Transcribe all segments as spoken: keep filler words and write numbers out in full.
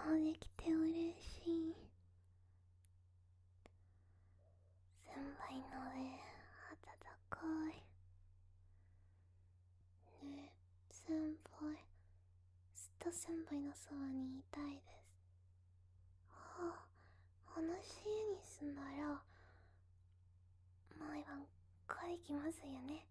顔できて嬉しい。先輩の上、温かい。ねえ、先輩。ずっと先輩のそばにいたいです。はあ、同じ家に住んだら、毎晩帰りきますよね。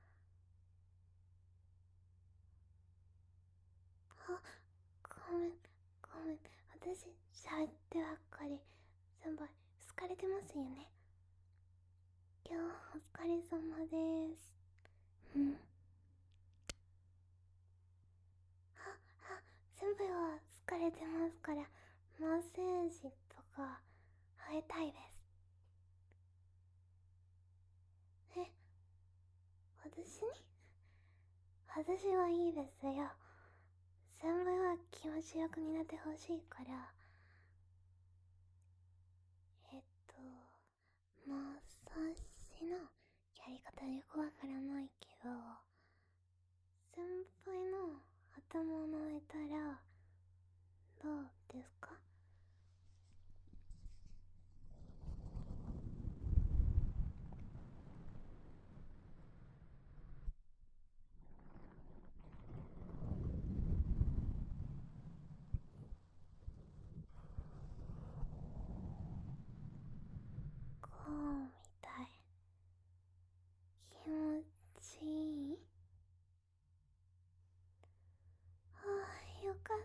あ、ごめん、ごめん。私、喋ってばっかり。先輩、疲れてますよね。今日、お疲れ様です。うん。あ、あ、先輩は疲れてますから、マッセージとか、会いたいです。え、私に私はいいですよ。先輩は気持ちよくになってほしいから。えっと、マッサージのやり方よくわからないけど、先輩の頭の上たら、どうですか？こうみたい。気持ちいい？ああ、よかった。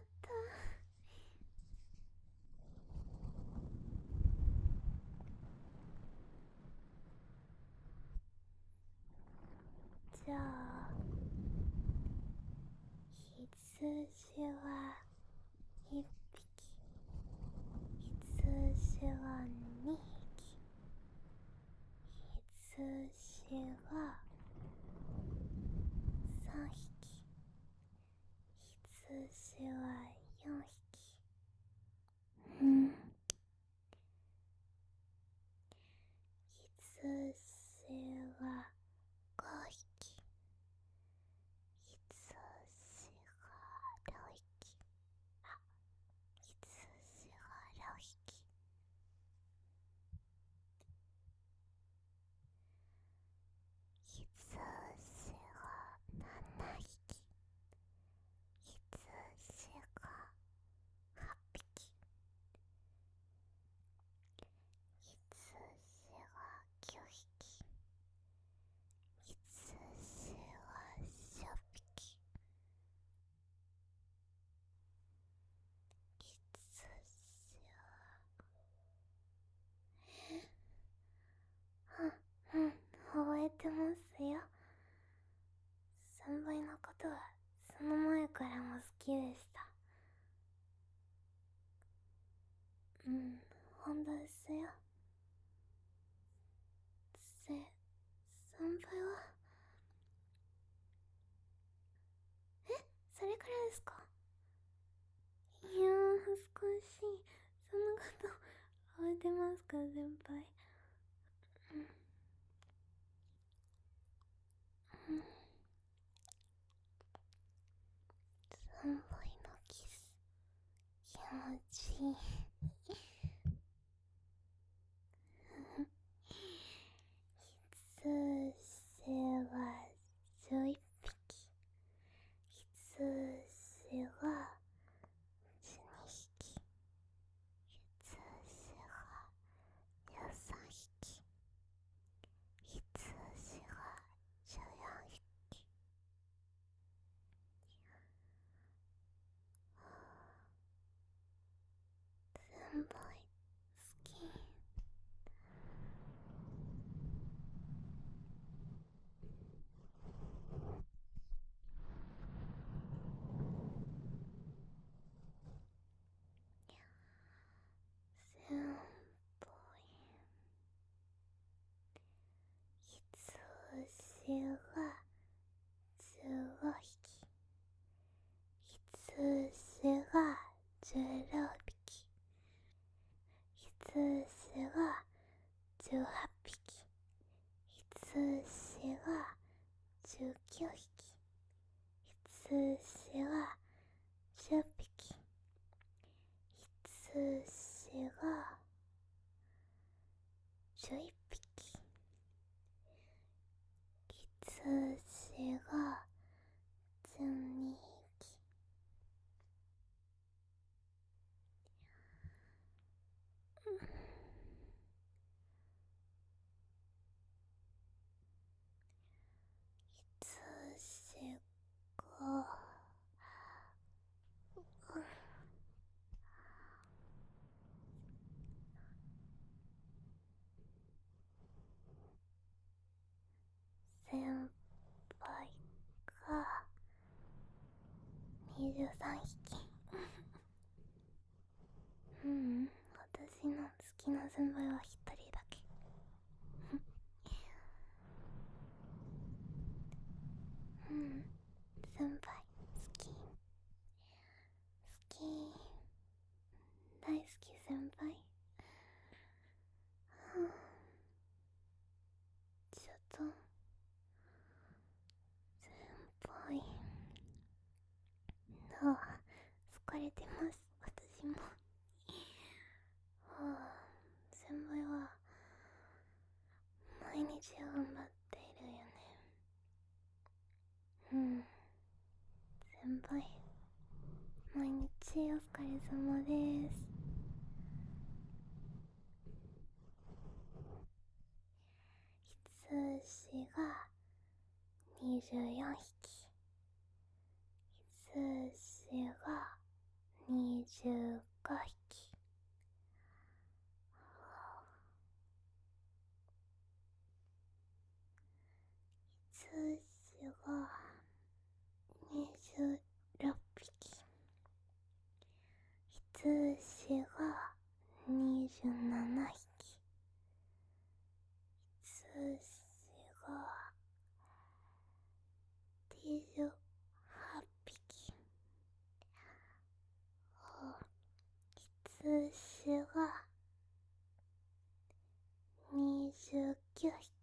じゃあ、羊は一匹、羊は二匹、羊は三匹、羊は四匹。うん。羊は五匹。羊が六匹。あ、羊が六匹。羊が七匹。羊が八匹。羊が九匹。羊が十匹。羊は、うん、うん、覚えてますよ。先輩のことはその前からも好きでした。うん、本当ですよ。せ、先輩は、え、それからですか？いやー、恥ずかしい。そんなこと覚えてますか、先輩。うん、うん。先輩のキス、気持ちいい。羊はじゅういっぴき。羊はじゅうにひき。羊がじゅうさんひき。羊がじゅうよんひき。先輩好き。先輩、羊がじゅうごひき。羊がじゅうろっぴき。羊がじゅうはっぴき。羊がじゅうきゅうひき。羊がじゅっぴき。 がじゅういっぴき、羊がじゅうにひき、羊が先輩がにじゅうさんひき。ううん私の好きな先輩はひとりだけ。うん先輩好き好き大好き先輩。ちょっと先輩ああ疲れてます私も。はあ先輩は毎日頑張っているよね。うん先輩毎日お疲れ様です。羊がにじゅうよんひき、羊がにじゅうごひき、羊がにじゅうろっぴき、羊がにじゅうななひき、羊がにじゅうはっぴき、羊がにじゅうきゅうひき、